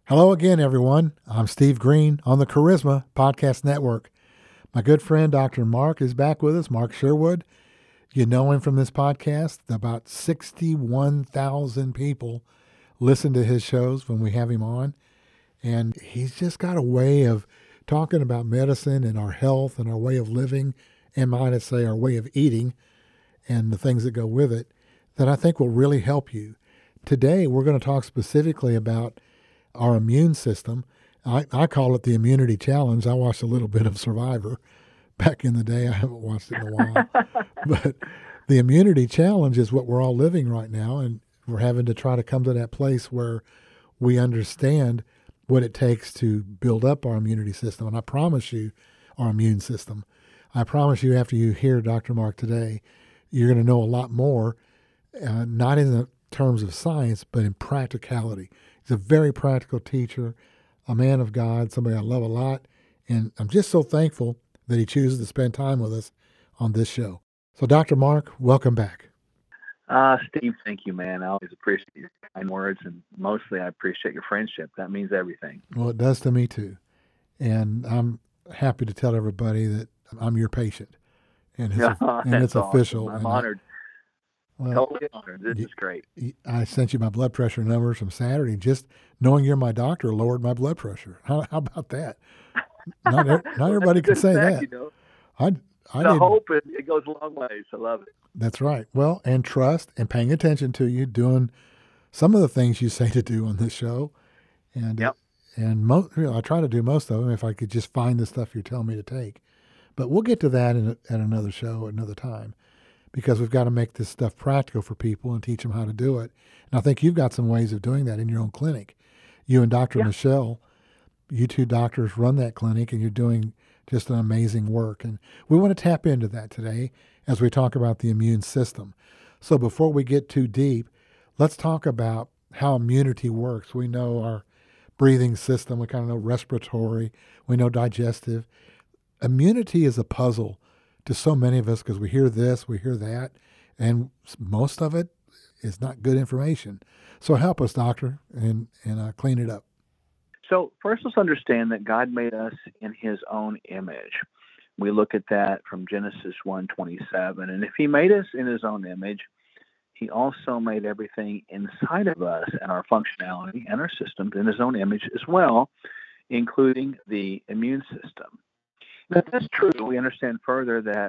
Hello again, everyone. I'm Steve Green on the Charisma Podcast Network. My good friend, Dr. Mark, is back with us, Mark Sherwood. You know him from this podcast. About 61,000 people listen to his shows when we have him on. And he's just got a way of talking about medicine and our health and our way of living, and might I say, our way of eating and the things that go with it that I think will really help you. Today, we're going to talk specifically about our immune system. I call it the immunity challenge. I watched a little bit of Survivor back in the day. I haven't watched it in a while. But the immunity challenge is what we're all living right now. And we're having to try to come to that place where we understand what it takes to build up our immunity system. And I promise you, our immune system, I promise you, after you hear Dr. Mark today, you're going to know a lot more, not in the terms of science, but in practicality. He's a very practical teacher, a man of God, somebody I love a lot. And I'm just so thankful that he chooses to spend time with us on this show. So, Dr. Mark, welcome back. Steve, thank you, man. I always appreciate your kind words, and mostly I appreciate your friendship. That means everything. Well, it does to me too. And I'm happy to tell everybody that I'm your patient. And it's, and it's official. I'm honored. Totally honored. This is great. I sent you my blood pressure numbers from Saturday. Just knowing you're my doctor lowered my blood pressure. How about that? Not everybody can say that. You know, I hope it goes a long way. I love it. That's right. Well, and trust and paying attention to you, doing some of the things you say to do on this show. And yep. And I try to do most of them if I could just find the stuff you're telling me to take. But we'll get to that at another show, another time, because we've got to make this stuff practical for people and teach them how to do it. And I think you've got some ways of doing that in your own clinic. You and Dr. Michelle, you two doctors run that clinic, and you're doing just an amazing work. And we want to tap into that today as we talk about the immune system. So before we get too deep, let's talk about how immunity works. We know our breathing system, we kind of know respiratory, we know digestive. Immunity is a puzzle to so many of us because we hear this, we hear that, and most of it is not good information. So help us, doctor, and clean it up. So first, let's understand that God made us in his own image. We look at that from Genesis 1:27. And if he made us in his own image, he also made everything inside of us and our functionality and our systems in his own image as well, including the immune system. Now, if that's true, we understand further that,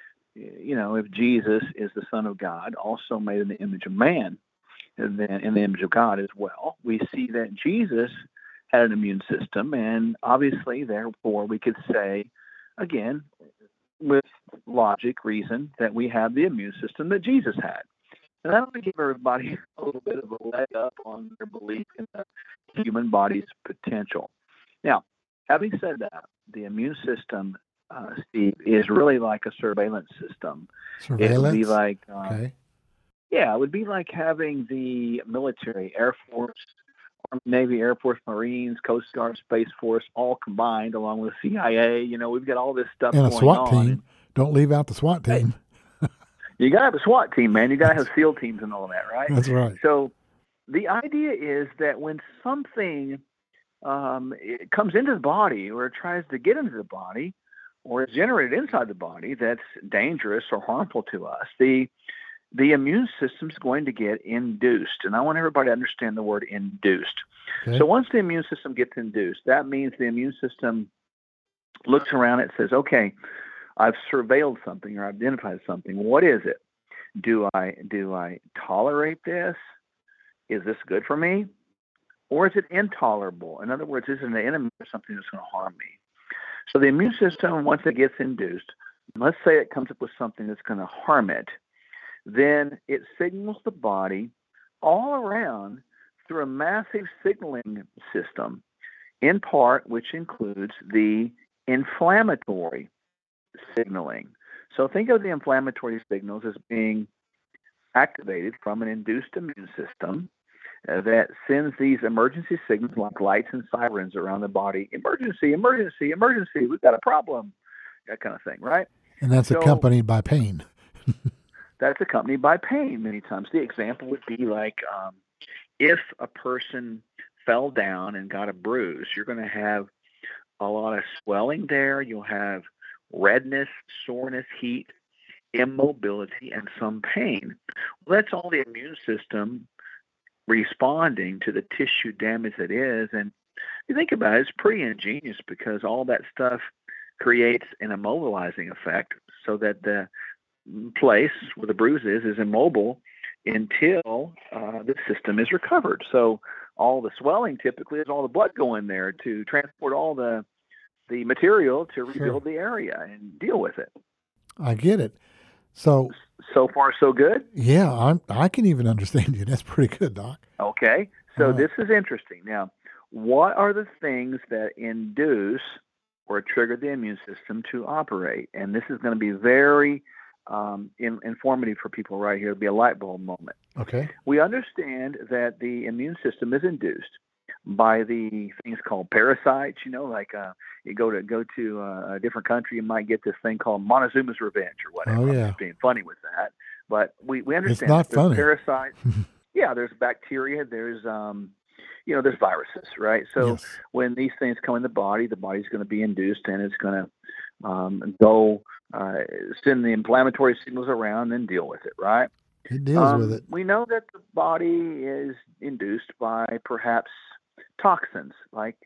if Jesus is the Son of God, also made in the image of man, and then in the image of God as well, we see that Jesus had an immune system, and obviously, therefore, we could say, again, with logic, reason, that we have the immune system that Jesus had. And that would give everybody a little bit of a leg up on their belief in the human body's potential. Now, having said that, the immune system, Steve, is really like a surveillance system. Surveillance? It would be like, okay. Yeah, it would be like having the military, Air Force, Army, Navy, Air Force, Marines, Coast Guard, Space Force, all combined, along with CIA. We've got all this stuff and going on. And a SWAT team. Don't leave out the SWAT team. Hey, you got to have a SWAT team, man. You got to have SEAL teams and all that, right? That's right. So the idea is that when something it comes into the body or it tries to get into the body or is generated inside the body that's dangerous or harmful to us, the immune system is going to get induced. And I want everybody to understand the word induced. Okay. So once the immune system gets induced, that means the immune system looks around and says, okay, I've surveilled something or identified something. What is it? Do I tolerate this? Is this good for me? Or is it intolerable? In other words, is it an enemy or something that's going to harm me? So the immune system, once it gets induced, let's say it comes up with something that's going to harm it, then it signals the body all around through a massive signaling system, in part, which includes the inflammatory signaling. So think of the inflammatory signals as being activated from an induced immune system that sends these emergency signals like lights and sirens around the body. Emergency, emergency, emergency. We've got a problem. That kind of thing, right? And that's accompanied by pain. That's accompanied by pain many times. The example would be like if a person fell down and got a bruise, you're going to have a lot of swelling there. You'll have redness, soreness, heat, immobility, and some pain. Well, that's all the immune system responding to the tissue damage that is. And you think about it, it's pretty ingenious because all that stuff creates an immobilizing effect so that the place where the bruise is immobile until the system is recovered. So all the swelling typically is all the blood going there to transport all the material to rebuild the area and deal with it. I get it. So far, so good? Yeah, I can even understand you. That's pretty good, Doc. Okay. So this is interesting. Now, what are the things that induce or trigger the immune system to operate? And this is going to be very informative for people right here. It'll be a light bulb moment. Okay. We understand that the immune system is induced by the things called parasites. Like you go to a different country, you might get this thing called Montezuma's Revenge or whatever. Oh, yeah. I'm just being funny with that. But we understand it's not that there's funny. parasites. Yeah, there's bacteria, there's there's viruses, right? So Yes. when these things come in the body's going to be induced, and it's going to go send the inflammatory signals around and deal with it, right? It deals with it. We know that the body is induced by perhaps toxins, like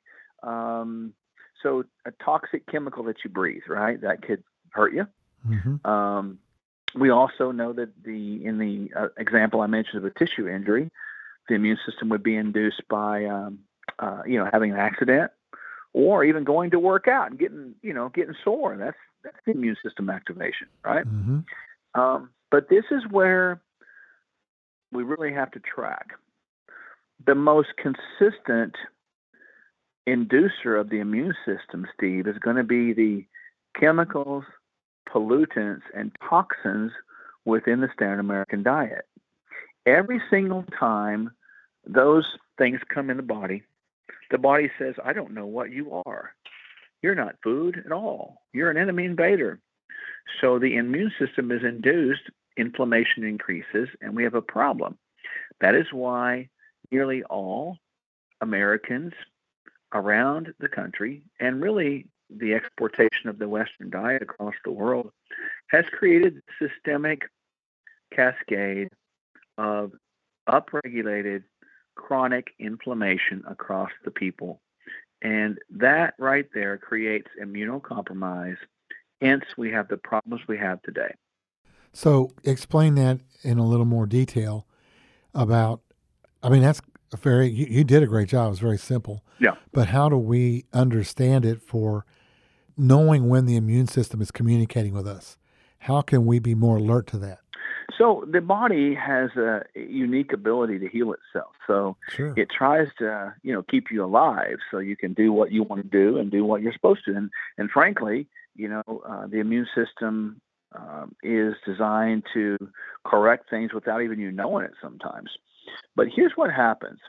so a toxic chemical that you breathe, right? That could hurt you. Mm-hmm. We also know that in the example I mentioned of a tissue injury, the immune system would be induced by having an accident, or even going to work out and getting sore. That's the immune system activation, right? Mm-hmm. But this is where we really have to track. The most consistent inducer of the immune system, Steve, is going to be the chemicals, pollutants, and toxins within the standard American diet. Every single time those things come in the body says, I don't know what you are. You're not food at all. You're an enemy invader. So the immune system is induced, inflammation increases, and we have a problem. That is why nearly all Americans around the country, and really the exportation of the Western diet across the world, has created a systemic cascade of upregulated chronic inflammation across the people. And that right there creates immunocompromise. Hence, we have the problems we have today. So explain that in a little more detail about, that's you did a great job. It was very simple. Yeah. But how do we understand it for knowing when the immune system is communicating with us? How can we be more alert to that? So the body has a unique ability to heal itself. So Sure. It tries to, keep you alive so you can do what you want to do and do what you're supposed to. And frankly, the immune system is designed to correct things without even you knowing it sometimes. But here's what happens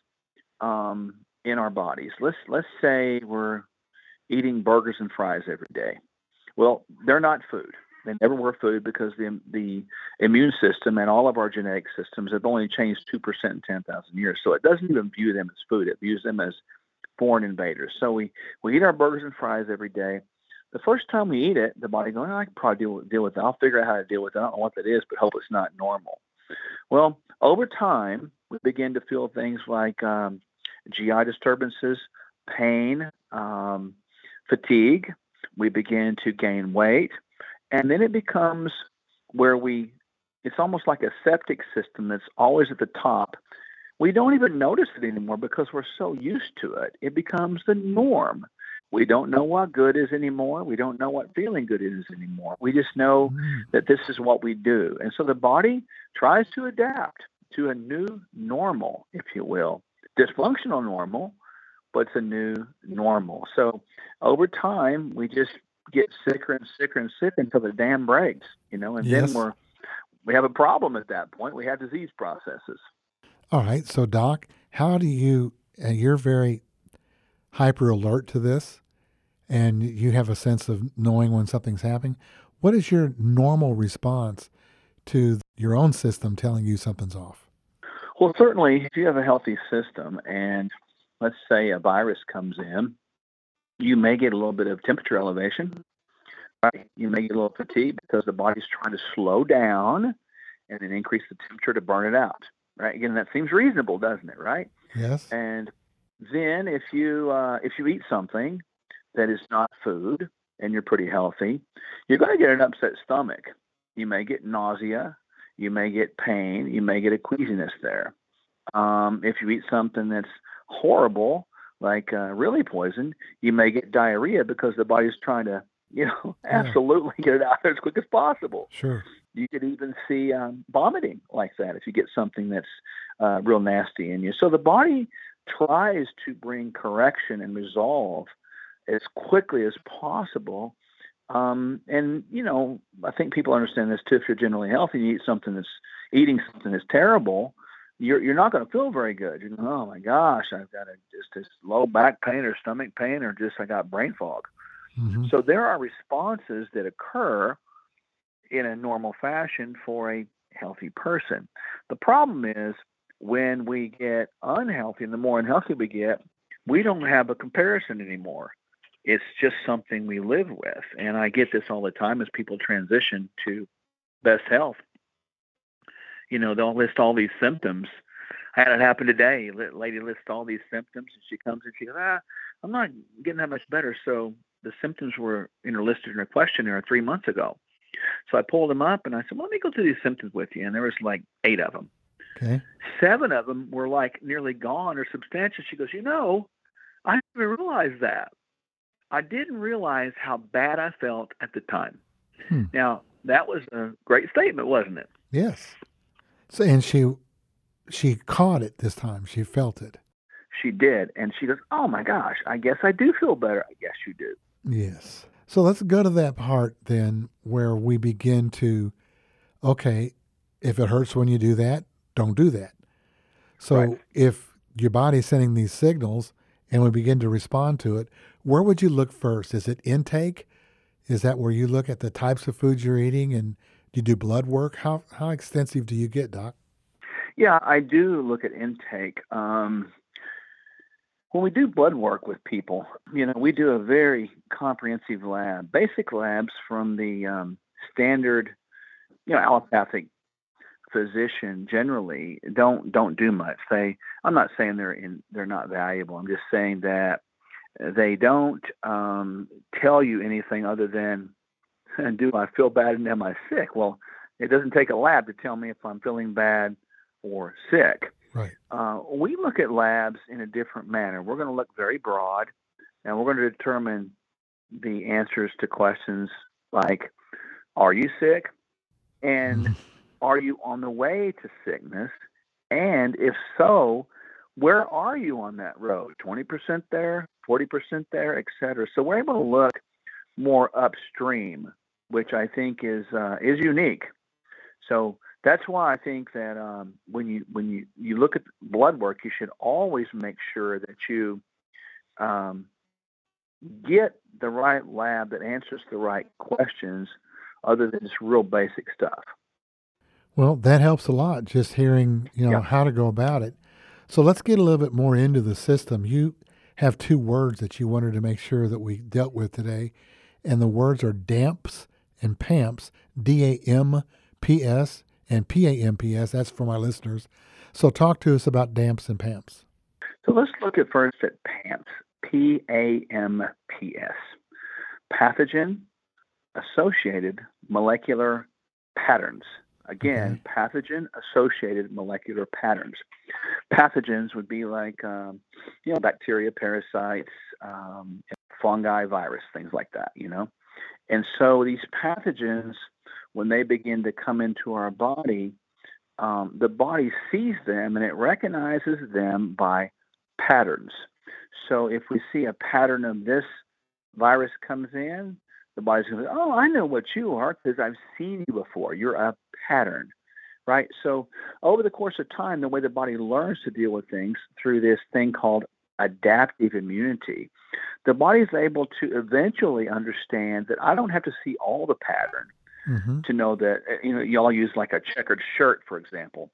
in our bodies. Let's say we're eating burgers and fries every day. Well, they're not food. They never were food because the immune system and all of our genetic systems have only changed 2% in 10,000 years. So it doesn't even view them as food. It views them as foreign invaders. So we eat our burgers and fries every day. The first time we eat it, the body goes, I can probably deal with that. I'll figure out how to deal with it. I don't know what that is, but hope it's not normal. Well, over time, we begin to feel things like GI disturbances, pain, fatigue. We begin to gain weight. And then it becomes where it's almost like a septic system that's always at the top. We don't even notice it anymore because we're so used to it. It becomes the norm. We don't know what good is anymore. We don't know what feeling good is anymore. We just know that this is what we do. And so the body tries to adapt to a new normal, if you will. Dysfunctional normal, but it's a new normal. So over time, we just get sicker and sicker and sicker until the dam breaks, and Yes. then we have a problem at that point. We have disease processes. All right. So, Doc, how do you're very hyper alert to this, and you have a sense of knowing when something's happening. What is your normal response to your own system telling you something's off? Well, certainly, if you have a healthy system and let's say a virus comes in, you may get a little bit of temperature elevation, right? You may get a little fatigue because the body's trying to slow down and then increase the temperature to burn it out, right? Again, that seems reasonable, doesn't it, right? Yes. And then if you eat something that is not food and you're pretty healthy, you're going to get an upset stomach. You may get nausea, you may get pain, you may get a queasiness there. If you eat something that's horrible, like really poison, you may get diarrhea because the body's trying to, absolutely get it out there as quick as possible. Sure. You could even see vomiting like that if you get something that's real nasty in you. So the body tries to bring correction and resolve as quickly as possible. And, I think people understand this too. If you're generally healthy, you eating something that's terrible, you're not going to feel very good. You're going, oh my gosh, I've got just this low back pain or stomach pain, or just I got brain fog. Mm-hmm. So there are responses that occur in a normal fashion for a healthy person. The problem is when we get unhealthy, and the more unhealthy we get, we don't have a comparison anymore. It's just something we live with. And I get this all the time as people transition to best health. They'll list all these symptoms. I had it happen today. A lady lists all these symptoms, and she comes and she goes, I'm not getting that much better. So the symptoms were listed in her questionnaire 3 months ago. So I pulled them up and I said, well, let me go through these symptoms with you. And there was like 8 of them. Okay. 7 of them were like nearly gone or substantial. She goes, I didn't realize that. I didn't realize how bad I felt at the time. Now, that was a great statement, wasn't it? Yes. So, and she caught it this time. She felt it. She did. And she goes, oh my gosh, I guess I do feel better. I guess you do. Yes. So let's go to that part then where we begin to, okay, if it hurts when you do that, don't do that. So Right. If your body's sending these signals and we begin to respond to it, where would you look first? Is it intake? Is that where you look at the types of foods you're eating and you do blood work? How extensive do you get, Doc? Yeah, I do look at intake. When we do blood work with people, we do a very comprehensive lab. Basic labs from the standard, allopathic physician generally don't do much. I'm not saying they're not valuable. I'm just saying that they don't tell you anything other than, do I feel bad and am I sick? Well, it doesn't take a lab to tell me if I'm feeling bad or sick. Right. We look at labs in a different manner. We're going to look very broad, and we're going to determine the answers to questions like, are you sick? And are you on the way to sickness? And if so, where are you on that road? 20% there, 40% there, et cetera. So we're able to look more upstream, which I think is unique. So that's why I think that when you look at blood work, you should always make sure that you get the right lab that answers the right questions, other than just real basic stuff. Well, that helps a lot, just hearing, Yeah. how to go about it. So let's get a little bit more into the system. You have 2 words that you wanted to make sure that we dealt with today, and the words are DAMPs and PAMPs, DAMPS and PAMPS. That's for my listeners. So talk to us about DAMPs and PAMPs. So let's look at first at PAMPs, PAMPS, pathogen-associated molecular patterns. Again, pathogen-associated molecular patterns. Pathogens would be like, bacteria, parasites, fungi, virus, things like that, And so these pathogens, when they begin to come into our body, the body sees them and it recognizes them by patterns. So if we see a pattern of this virus comes in, the body's going to say, oh, I know what you are because I've seen you before. You're a pattern, right? So over the course of time, the way the body learns to deal with things through this thing called adaptive immunity, the body is able to eventually understand that I don't have to see all the pattern to know that, you all use like a checkered shirt, for example.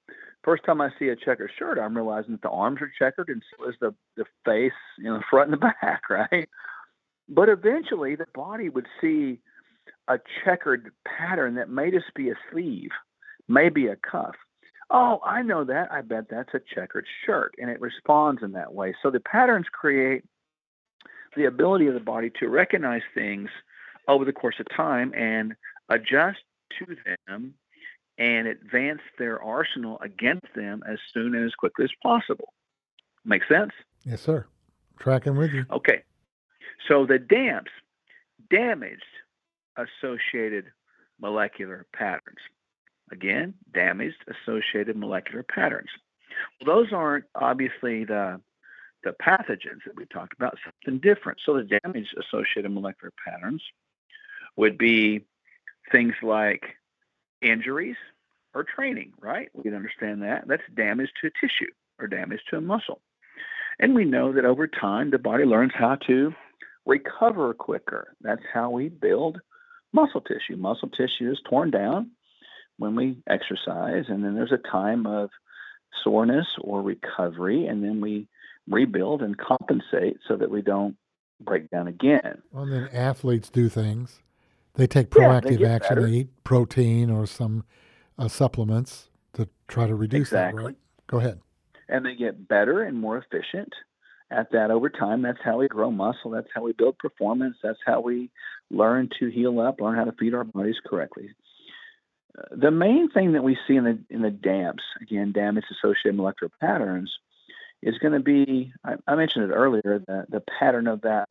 First time I see a checkered shirt, I'm realizing that the arms are checkered and so is the face, the front and the back, right? But eventually the body would see a checkered pattern that may just be a sleeve, maybe a cuff. Oh, I know that. I bet that's a checkered shirt. And it responds in that way. So the patterns create the ability of the body to recognize things over the course of time and adjust to them and advance their arsenal against them as soon and as quickly as possible. Make sense? Yes, sir. Tracking with you. Okay. So the DAMPs, damaged associated molecular patterns. Again, damaged associated molecular patterns. Well, those aren't obviously the pathogens that we talked about, something different. So the damage associated molecular patterns would be things like injuries or training, right? We can understand that. That's damage to tissue or damage to a muscle. And we know that over time, the body learns how to recover quicker. That's how we build muscle tissue. Muscle tissue is torn down when we exercise, and then there's a time of soreness or recovery, and then we rebuild and compensate so that we don't break down again. Well, and then athletes do things. They take They proactive get action. better. They eat protein or some supplements to try to reduce Exactly. that, right? Go ahead. And they get better and more efficient at that over time. That's how we grow muscle. That's how we build performance. That's how we learn to heal up, learn how to feed our bodies correctly. The main thing that we see in the DAMPs, again, damage associated molecular patterns, is going to be, I mentioned it earlier, the pattern of that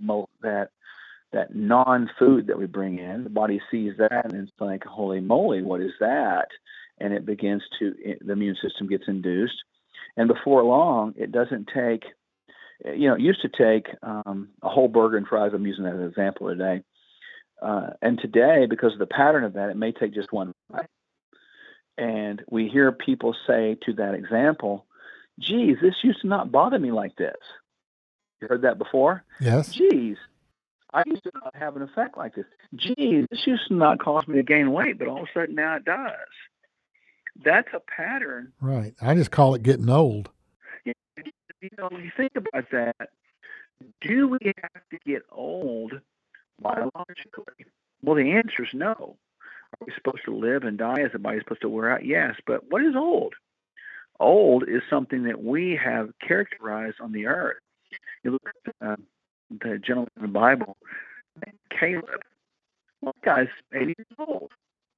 non-food that we bring in. The body sees that and it's like, holy moly, what is that? And it begins the immune system gets induced. And before long, it doesn't take, it used to take a whole burger and fries. I'm using that as an example today. And today, because of the pattern of that, it may take just one bite. And we hear people say to that example, geez, this used to not bother me like this. You heard that before? Yes. Geez, I used to not have an effect like this. Geez, this used to not cause me to gain weight, but all of a sudden now it does. That's a pattern. Right. I just call it getting old. You think about that. Do we have to get old biologically? Well, the answer is no. Are we supposed to live and die? Is the body supposed to wear out? Yes. But what is old? Old is something that we have characterized on the earth. You look at the gentleman in the Bible, Caleb. Well, that guy's 80 years old.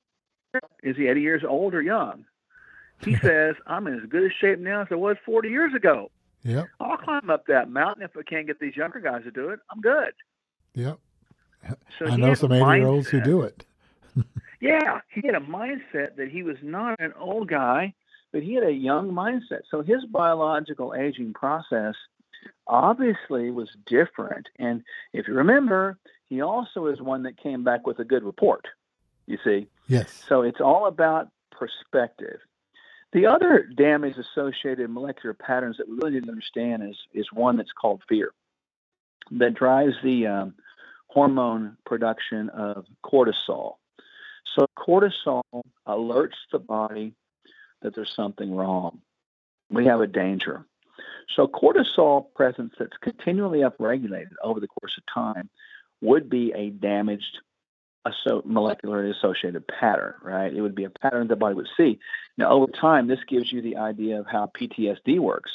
Is he 80 years old or young? He says, I'm in as good a shape now as I was 40 years ago. Yep. I'll climb up that mountain if I can't get these younger guys to do it. I'm good. Yep. So I know some 80-year-olds who do it. Yeah, he had a mindset that he was not an old guy, but he had a young mindset. So his biological aging process obviously was different. And if you remember, he also is one that came back with a good report, you see. Yes. So it's all about perspective. The other damage-associated molecular patterns that we really need to understand is one that's called fear, that drives the hormone production of cortisol. So cortisol alerts the body that there's something wrong. We have a danger. So cortisol presence that's continually upregulated over the course of time would be a damaged molecularly associated pattern, right? It would be a pattern the body would see. Now, over time, this gives you the idea of how PTSD works.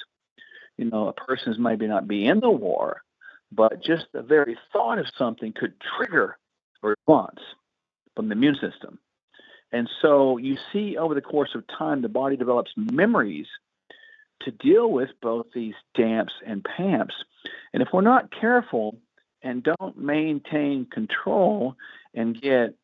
A person's maybe not be in the war, but just the very thought of something could trigger a response from the immune system. And so you see over the course of time, the body develops memories to deal with both these DAMPs and PAMPs. And if we're not careful and don't maintain control and get,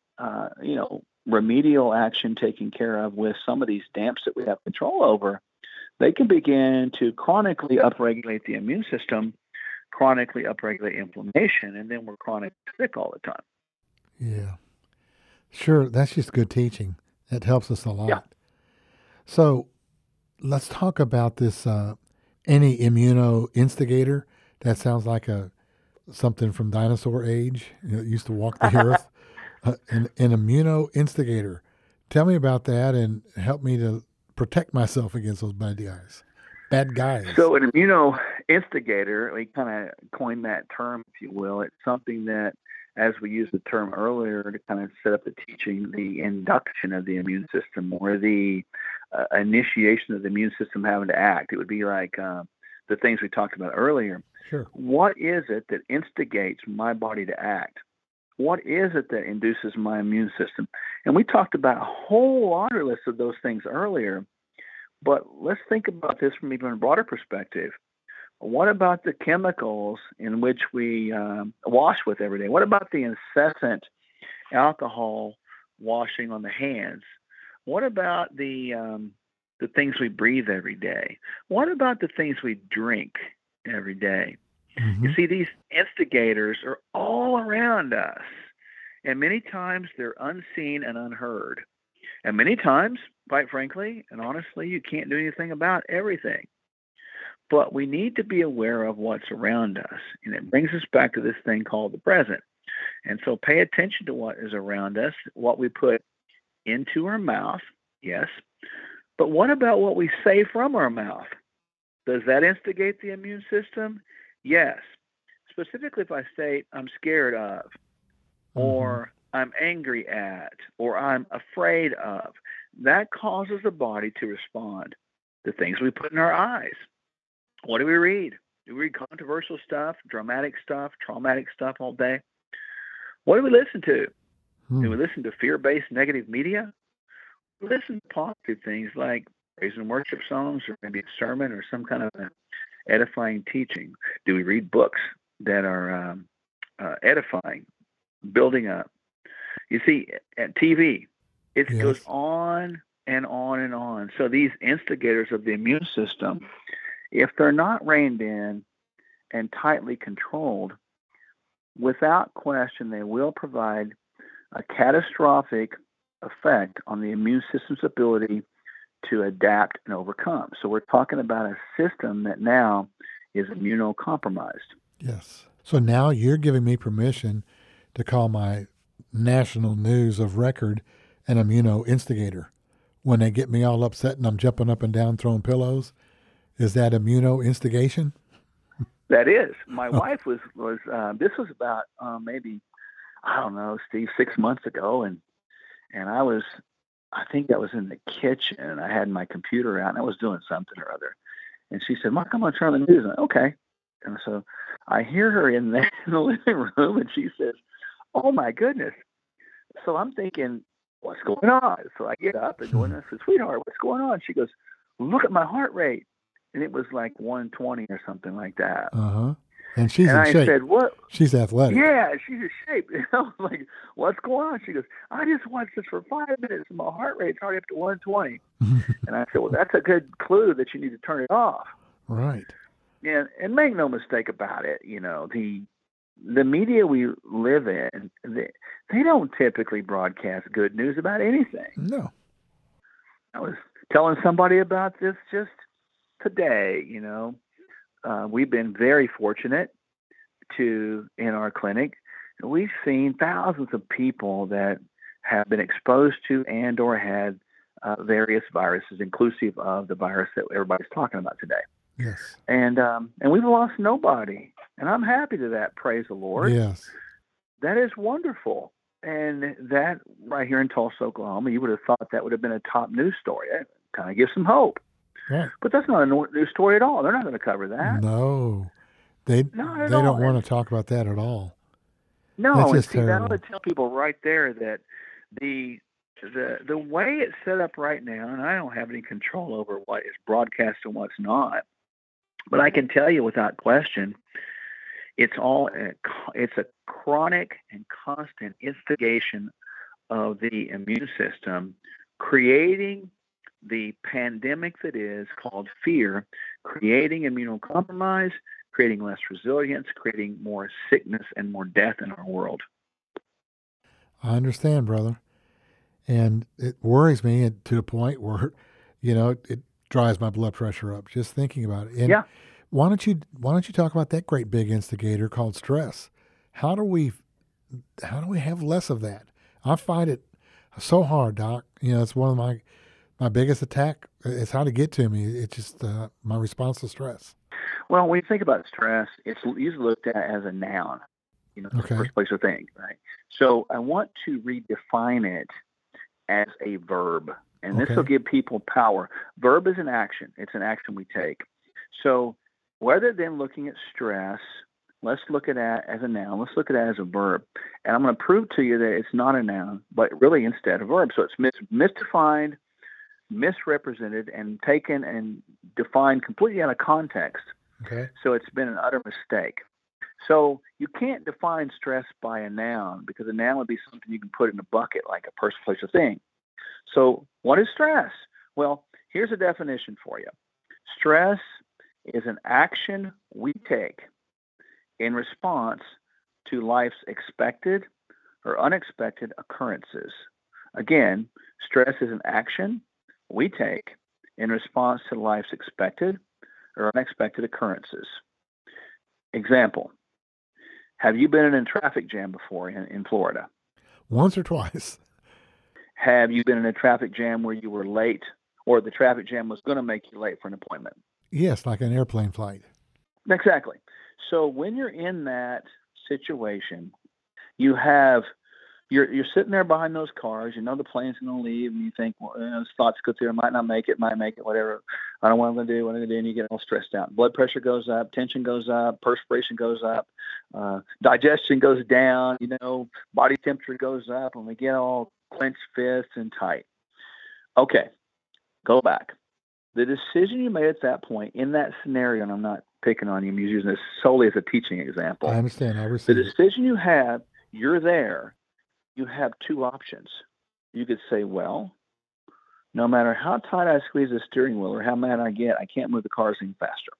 remedial action taken care of with some of these DAMPs that we have control over, they can begin to chronically upregulate the immune system, chronically upregulate inflammation, and then we're chronically sick all the time. Yeah. Sure, that's just good teaching. That helps us a lot. Yeah. So let's talk about this any immunoinstigator. That sounds like something from dinosaur age. It used to walk the earth. An immunoinstigator. Tell me about that and help me to protect myself against those bad guys? Bad guys. So an immunoinstigator, we kind of coined that term, if you will. It's something that, as we used the term earlier to kind of set up the teaching, the induction of the immune system, or the initiation of the immune system having to act. It would be like the things we talked about earlier. Sure. What is it that instigates my body to act? What is it that induces my immune system? And we talked about a whole laundry list of those things earlier, but let's think about this from even a broader perspective. What about the chemicals in which we wash with every day? What about the incessant alcohol washing on the hands? What about the things we breathe every day? What about the things we drink every day? Mm-hmm. You see, these instigators are all around us, and many times they're unseen and unheard. And many times, quite frankly and honestly, you can't do anything about everything. But we need to be aware of what's around us. And it brings us back to this thing called the present. And so pay attention to what is around us, what we put into our mouth, yes. But what about what we say from our mouth? Does that instigate the immune system? Yes. Specifically, if I say I'm scared of, or I'm angry at, or I'm afraid of, that causes the body to respond to things we put in our eyes. What do we read? Do we read controversial stuff, dramatic stuff, traumatic stuff all day? What do we listen to? Do we listen to fear-based negative media? We listen to positive things like praise and worship songs, or maybe a sermon, or some kind of edifying teaching. Do we read books that are edifying, building up? You see, at TV, it goes on and on and on. So these instigators of the immune system, if they're not reined in and tightly controlled, without question, they will provide a catastrophic effect on the immune system's ability to adapt and overcome. So we're talking about a system that now is immunocompromised. Yes. So now you're giving me permission to call my national news of record an immunoinstigator. When they get me all upset and I'm jumping up and down throwing pillows, is that immunoinstigation? That is. My wife was this was about maybe, I don't know, Steve, 6 months ago, and I think I was in the kitchen and I had my computer out and I was doing something or other. And she said, "Mark, I'm going to turn on the news." I'm like, okay. And so I hear her in the living room and she says, "Oh my goodness." So I'm thinking, what's going on? So I get up and go in and I said, "Sweetheart, what's going on?" She goes, "Look at my heart rate." And it was like 120 or something like that. Uh-huh. And she's and in I shape. said, "What?" She's athletic. Yeah, she's in shape. And I was like, "What's going on?" She goes, "I just watched this for 5 minutes and my heart rate's already up to 120. And I said, "Well, that's a good clue that you need to turn it off." Right. And make no mistake about it, the media we live in, they don't typically broadcast good news about anything. No. I was telling somebody about this just today. We've been very fortunate in our clinic, we've seen thousands of people that have been exposed to and or had various viruses, inclusive of the virus that everybody's talking about today. Yes. And we've lost nobody. And I'm happy to that. Praise the Lord. Yes. That is wonderful. And that right here in Tulsa, Oklahoma, you would have thought that would have been a top news story. That kind of gives some hope. Right. But that's not a news story at all. They're not going to cover that. No. They don't want to talk about that at all. No, that's and just see, terrible. that would tell people right there that the way it's set up right now, and I don't have any control over what is broadcast and what's not, but I can tell you without question, it's a chronic and constant instigation of the immune system, creating the pandemic that is called fear, creating immunocompromise, creating less resilience, creating more sickness and more death in our world. I understand, brother. And it worries me to the point where, it drives my blood pressure up just thinking about it. And yeah. Why don't you talk about that great big instigator called stress? How do we have less of that? I find it so hard, Doc. It's one of my biggest attack is how to get to me. It's just my response to stress. Well, when you think about stress, it's usually looked at as a noun, the Okay. first place to think, right? So I want to redefine it as a verb, and this will Okay. give people power. Verb is an action. It's an action we take. So rather than looking at stress, let's look at that as a noun. Let's look at that as a verb. And I'm going to prove to you that it's not a noun, but really instead a verb. So it's misdefined, misrepresented, and taken and defined completely out of context. Okay. So it's been an utter mistake. So you can't define stress by a noun because a noun would be something you can put in a bucket like a person, place, or thing. So what is stress? Well, here's a definition for you. Stress is an action we take in response to life's expected or unexpected occurrences. Again, stress is an action we take in response to life's expected or unexpected occurrences. Example, have you been in a traffic jam before in Florida? Once or twice. Have you been in a traffic jam where you were late or the traffic jam was going to make you late for an appointment? Yes, like an airplane flight. Exactly. So when you're in that situation, you're sitting there behind those cars. You know the plane's going to leave, and you think, well, those thoughts go through. Might not make it, might make it, whatever. I don't know what I'm going to do. What I'm going to do, and you get all stressed out. Blood pressure goes up, tension goes up, perspiration goes up, digestion goes down. Body temperature goes up, and we get all clenched fists and tight. Okay, go back. The decision you made at that point in that scenario, and I'm not picking on you, I'm using this solely as a teaching example. I understand. I The receive it. decision you have, you're there. You have two options. You could say, well, no matter how tight I squeeze the steering wheel or how mad I get, I can't move the cars any faster.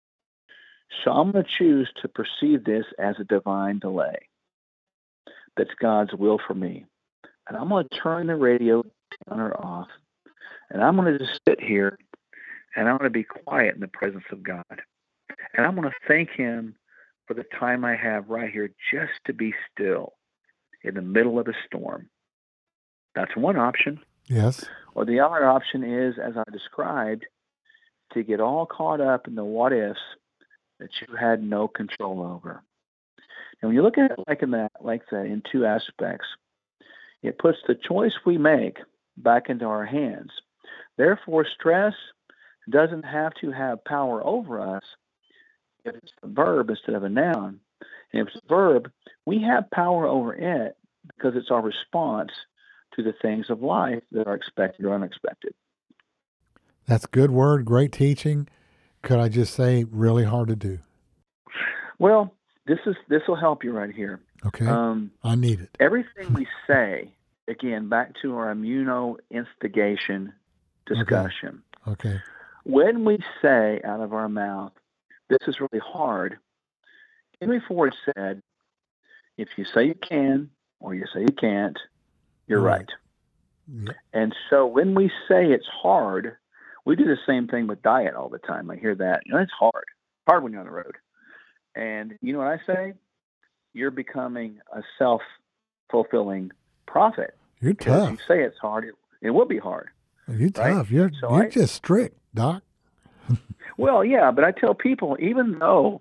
So I'm going to choose to perceive this as a divine delay. That's God's will for me. And I'm going to turn the radio on or off. And I'm going to just sit here and I'm going to be quiet in the presence of God. And I'm going to thank Him for the time I have right here just to be still in the middle of a storm. That's one option. Yes. Or the other option is, as I described, to get all caught up in the what ifs that you had no control over. And when you look at it like that in two aspects, it puts the choice we make back into our hands. Therefore, stress doesn't have to have power over us if it's a verb instead of a noun. And if it's a verb, we have power over it because it's our response to the things of life that are expected or unexpected. That's good word. Great teaching. Could I just say really hard to do? Well, this will help you right here. Okay. I need it. Everything we say, again, back to our immuno-instigation discussion. Okay. When we say out of our mouth, this is really hard, Henry Ford said, if you say you can or you say you can't, you're right. Yeah. And so when we say it's hard, we do the same thing with diet all the time. I hear that. It's hard when you're on the road. And you know what I say? You're becoming a self-fulfilling prophet. You're tough. You say it's hard, it will be hard. You're tough. Right? You're just strict, Doc. Well, yeah, but I tell people, even though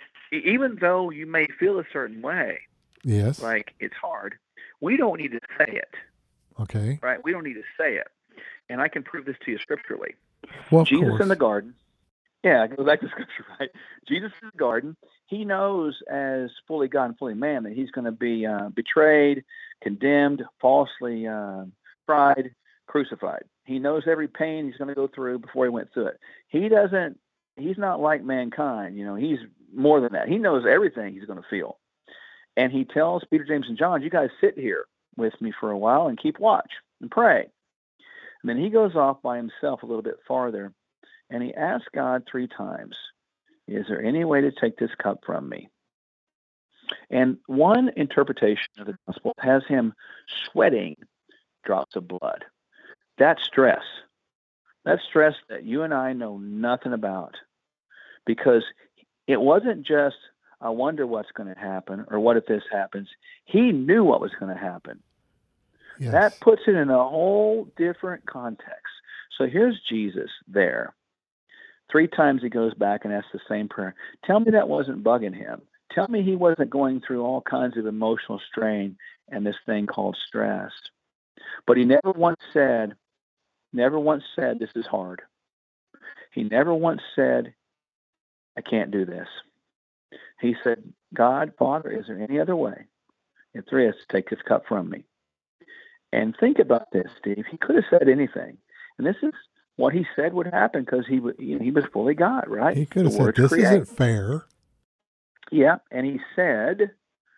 you may feel a certain way, yes, like it's hard, we don't need to say it. Okay. Right? We don't need to say it. And I can prove this to you scripturally. Well, Jesus in the garden. Yeah, go back to scripture, right? Jesus in the garden, he knows as fully God and fully man that he's going to be betrayed, condemned, falsely tried, crucified. He knows every pain he's going to go through before he went through it. He's not like mankind. He's more than that. He knows everything he's going to feel. And he tells Peter, James, and John, you guys sit here with me for a while and keep watch and pray. And then he goes off by himself a little bit farther, and he asks God 3 times, is there any way to take this cup from me? And one interpretation of the gospel has him sweating drops of blood. That's stress. That's stress that you and I know nothing about, because it wasn't just, I wonder what's going to happen, or what if this happens. He knew what was going to happen. Yes. That puts it in a whole different context. So here's Jesus there. 3 times he goes back and asks the same prayer. Tell me that wasn't bugging him. Tell me he wasn't going through all kinds of emotional strain and this thing called stress. But he never once said, this is hard. He never once said, I can't do this. He said, God, Father, is there any other way? If there is, take this cup from me. And think about this, Steve. He could have said anything. And this is what he said would happen because he was fully God, right? He could have said, this isn't fair. Yeah, and he said,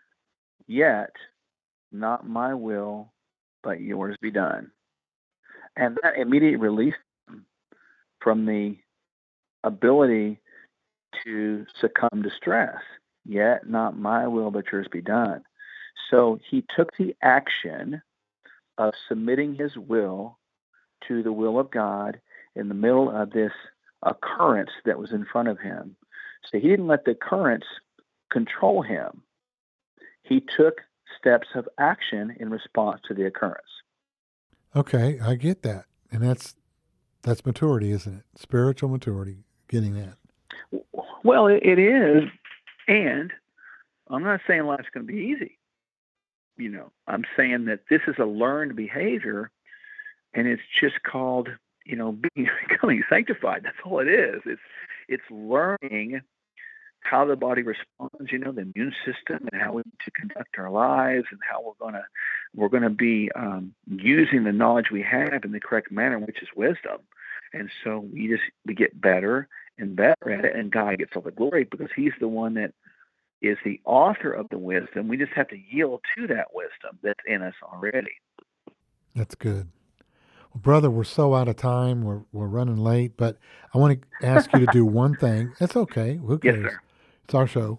yet not my will, but yours be done. And that immediately released him from the ability to succumb to stress. Yet not my will, but yours be done. So he took the action of submitting his will to the will of God in the middle of this occurrence that was in front of him. So he didn't let the occurrence control him. He took steps of action in response to the occurrence. Okay, I get that. And that's maturity, isn't it? Spiritual maturity, getting that. Well, it is. And I'm not saying life's going to be easy. I'm saying that this is a learned behavior, and it's just called, becoming sanctified. That's all it is. It's learning how the body responds, the immune system, and how we need to conduct our lives, and how we're gonna be using the knowledge we have in the correct manner, which is wisdom. And so we get better and better at it, and God gets all the glory because He's the one that is the author of the wisdom. We just have to yield to that wisdom that's in us already. That's good. Well, brother, we're so out of time. We're running late, but I want to ask you to do one thing. That's okay. Who cares? Yes, sir. It's our show.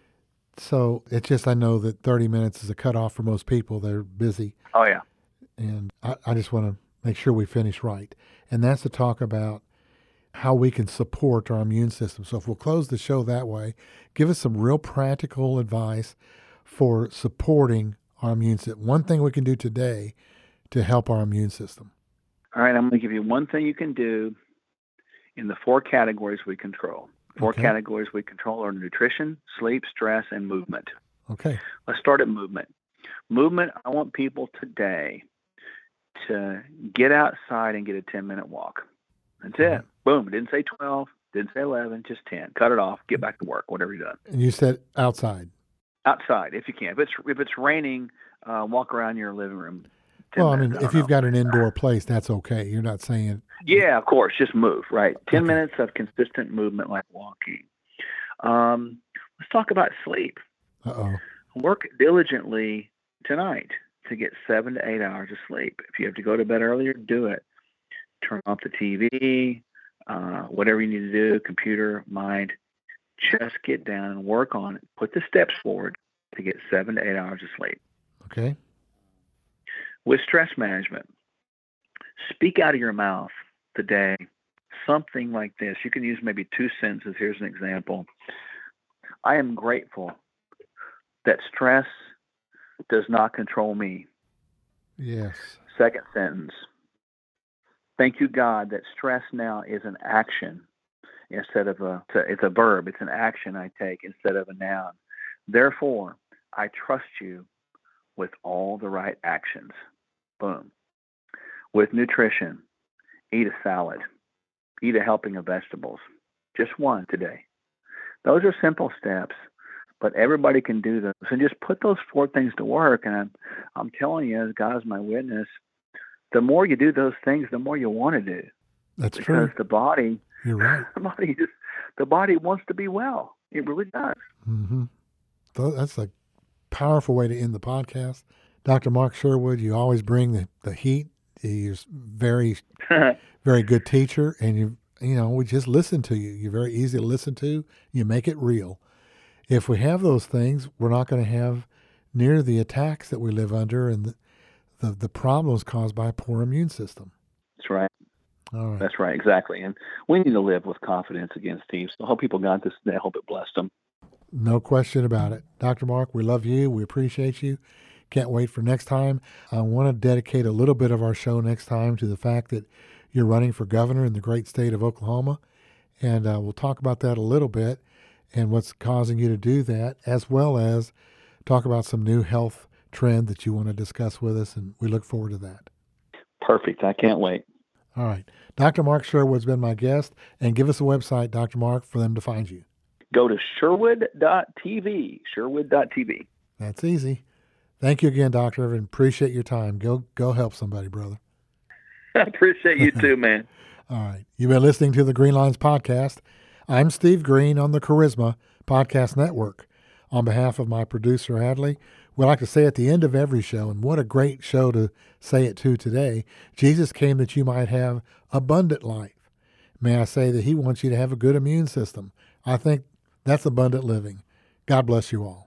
So it's just, I know that 30 minutes is a cutoff for most people. They're busy. Oh, yeah. And I just want to make sure we finish right. And that's to talk about how we can support our immune system. So if we'll close the show that way, give us some real practical advice for supporting our immune system. One thing we can do today to help our immune system. All right, I'm going to give you one thing you can do in the 4 categories we control. 4 categories we control are nutrition, sleep, stress, and movement. Okay. Let's start at movement. Movement, I want people today to get outside and get a 10-minute walk. That's it. Boom. Didn't say 12, didn't say 11, just 10. Cut it off, get back to work, whatever you're done. And you said outside. Outside, if you can. If it's raining, walk around your living room. Well, I mean, if you've got an indoor place, that's okay. You're not saying... Yeah, of course. Just move, right? 10 minutes of consistent movement like walking. Let's talk about sleep. Uh-oh. Work diligently tonight to get 7 to 8 hours of sleep. If you have to go to bed earlier, do it. Turn off the TV, whatever you need to do, computer, mind. Just get down and work on it. Put the steps forward to get 7 to 8 hours of sleep. Okay. With stress management, speak out of your mouth today something like this. You can use maybe 2 sentences. Here's an example. I am grateful that stress does not control me. Yes. Second sentence. Thank you, God, that stress now is an action instead of it's a verb. It's an action I take instead of a noun. Therefore, I trust you with all the right actions. Boom. With nutrition, eat a salad. Eat a helping of vegetables. Just one today. Those are simple steps, but everybody can do those. And just put those 4 things to work. And I'm telling you, as God is my witness, the more you do those things, the more you want to do. That's true. Because the body, you're right. The body wants to be well. It really does. Mm-hmm. That's a powerful way to end the podcast. Dr. Mark Sherwood, you always bring the heat. You're very, very good teacher, and we just listen to you. You're very easy to listen to. You make it real. If we have those things, we're not going to have near the attacks that we live under and the problems caused by a poor immune system. That's right. All right. That's right, exactly. And we need to live with confidence again, Steve. So I hope people got this today. I hope it blessed them. No question about it. Dr. Mark, we love you. We appreciate you. Can't wait for next time. I want to dedicate a little bit of our show next time to the fact that You're running for governor in the great state of Oklahoma, and we'll talk about that a little bit and what's causing you to do that, as well as talk about some new health trend that you want to discuss with us, and we look forward to that. Perfect. I can't wait. All right. Dr. Mark Sherwood's been my guest, and give us a website, Dr. Mark, for them to find you. Go to Sherwood.tv, Sherwood.tv. That's easy. Thank you again, Doctor, and appreciate your time. Go help somebody, brother. I appreciate you too, man. All right. You've been listening to the Green Lines Podcast. I'm Steve Green on the Charisma Podcast Network. On behalf of my producer, Hadley, we like to say at the end of every show, and what a great show to say it to today, Jesus came that you might have abundant life. May I say that he wants you to have a good immune system. I think that's abundant living. God bless you all.